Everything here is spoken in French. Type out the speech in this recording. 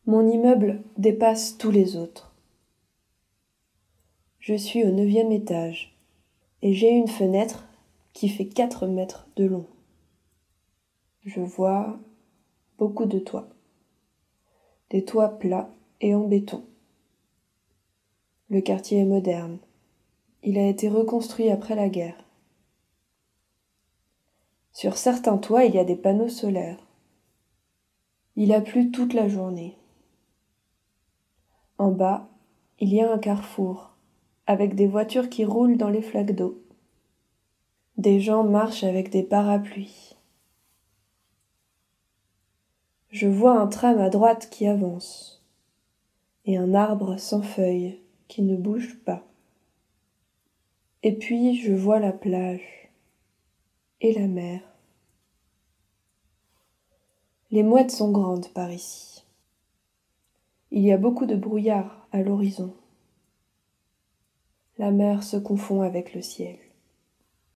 Mon immeuble dépasse tous les autres. Je suis au 9e étage et j'ai une fenêtre qui fait 4 mètres de long. Je vois beaucoup de toits. Des toits plats et en béton. Le quartier est moderne. Il a été reconstruit après la guerre. Sur certains toits, il y a des panneaux solaires. Il a plu toute la journée. En bas, il y a un carrefour, avec des voitures qui roulent dans les flaques d'eau. Des gens marchent avec des parapluies. Je vois un tram à droite qui avance, et un arbre sans feuilles qui ne bouge pas. Et puis je vois la plage et la mer. Les mouettes sont grandes par ici. Il y a beaucoup de brouillard à l'horizon. La mer se confond avec le ciel.